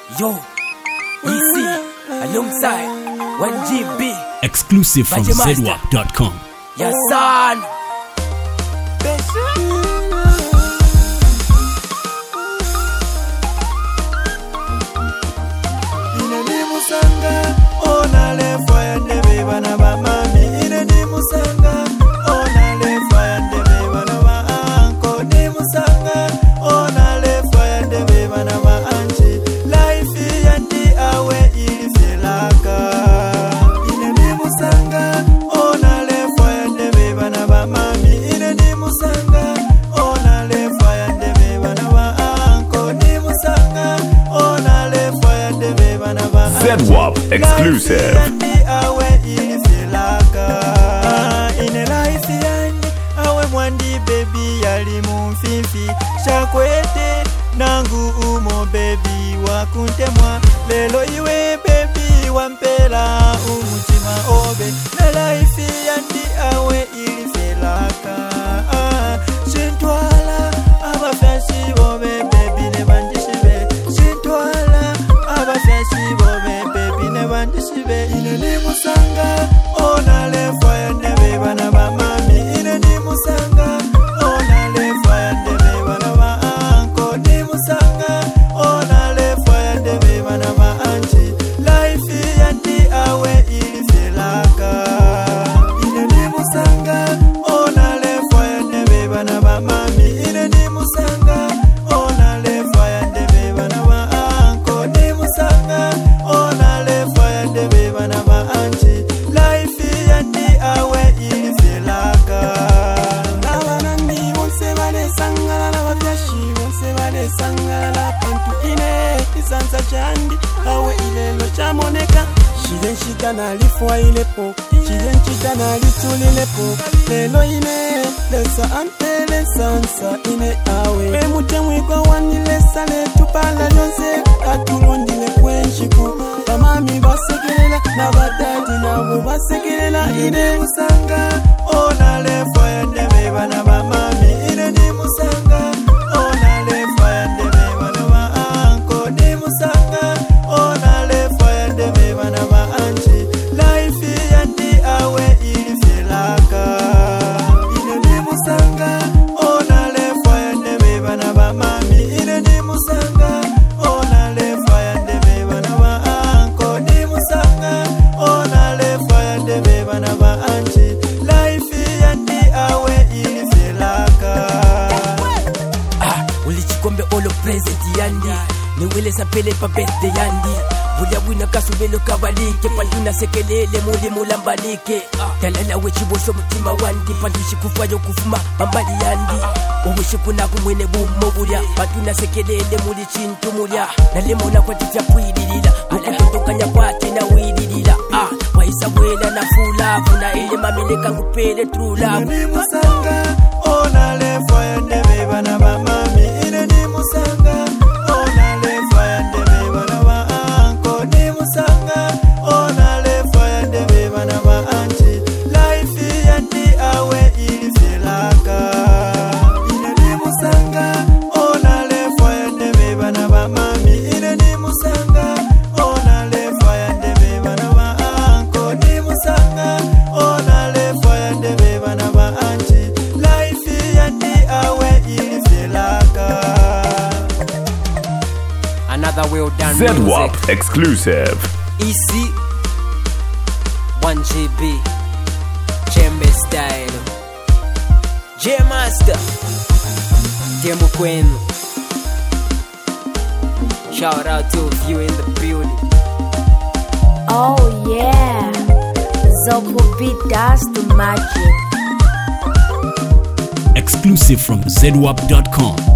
Yo, EC, alongside 1GB. Exclusive from ZWAP.com. Yes, son. ZWAP exclusive. Baby yali mumfifi shakwete nangu umo baby wakuntemwa lelo iwe baby wampela umutima obe na life yandi awe ilifelaka shintwala abafyashi bobe baby ne bandishibe shintwala abafyashi bobe baby ne bandishibe ineni musanga ona lefa yande beba na bamami ineni musanga Chitana lifwa ilepo, chilen chitana litulilepo. Lelo ine, lesa ante lesansa ine awe. Pe mute mwiko wani lesa le tupala lyonse. Atulondile kwenchiku, tamami basekelela. Na badadi na mu basekelela. Ine musanga, ona lefwa yande beba na bamami. Ine ni musanga, ona lefwa yande beba na baanko. Ni musanga, ona lefwa yande beba na baanko. Niwele sapele pa birthday yandi Bulia wina kasubelo kabalike Panduna sekelele muli mulambalike Talala wechi bosho mutima wandi Pandushi kufayo kufuma mambali yandi Uwishi kuna kumwene bumo bulia Panduna sekelele muli chintu mulia Nalemona kwa titi ya puidilila Mukutokanya kwa tina widilila Waisa wela na fula Kuna ile mamileka kupele true love Ineni musanga Ona lefwa yande beba na bamami Ineni musanga Another well done ZWAP music. exclusive. EC 1GB Jembe style J Master Tembo kwenu. Shout out to you in the building. Oh yeah, Zopo beat does the magic. Exclusive from ZWAP.com.